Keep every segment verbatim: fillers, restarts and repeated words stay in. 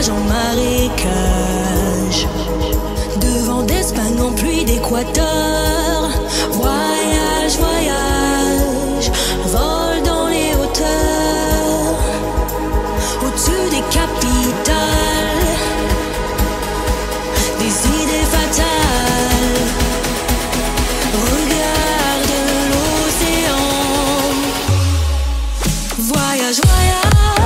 voyage en marécage, de vent d'Espagne en pluie d'Équateur. Voyage, voyage, vol dans les hauteurs, au-dessus des capitales, des idées fatales. Regarde l'océan. Voyage, voyage.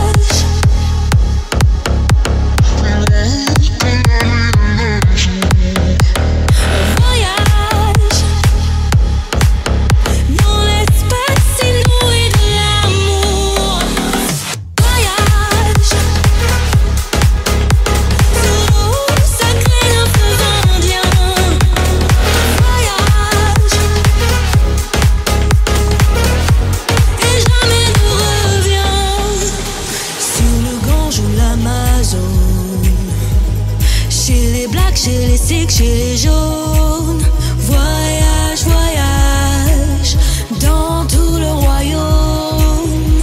Chez les sikhs, chez les jaunes. Voyage, voyage, dans tout le royaume.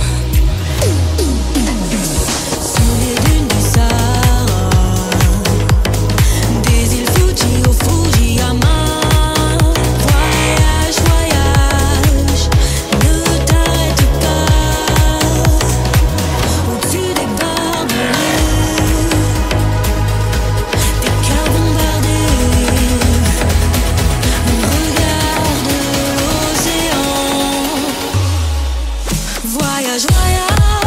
Sous les dunes du Sahara, des îles Fuji au Fujiyama. Voyage, voyage, ne t'arrête pas. Au-dessus des barbelés, des cœurs bombardés. Regarde l'océan. Voyage, voyage.